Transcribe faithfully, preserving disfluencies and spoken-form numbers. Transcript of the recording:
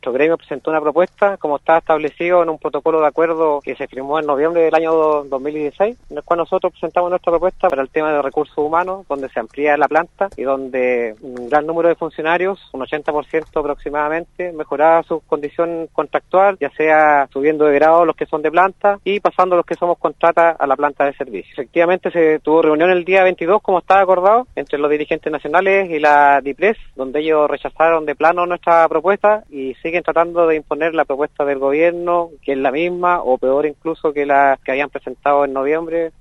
Nuestro gremio presentó una propuesta, como está establecido en un protocolo de acuerdo que se firmó en noviembre del año dos mil dieciséis, en el cual nosotros presentamos nuestra propuesta para el tema de recursos humanos, donde se amplía la planta y donde un gran número de funcionarios, un ochenta por ciento aproximadamente, mejoraba su condición contractual, ya sea subiendo de grado los que son de planta y pasando los que somos contrata a la planta de servicio. Efectivamente se tuvo reunión el día veintidós, como estaba acordado, entre los dirigentes nacionales y la DIPRES, donde ellos rechazaron de plano nuestra propuesta y siguen tratando de imponer la propuesta del gobierno, que es la misma o peor incluso que la que habían presentado en noviembre.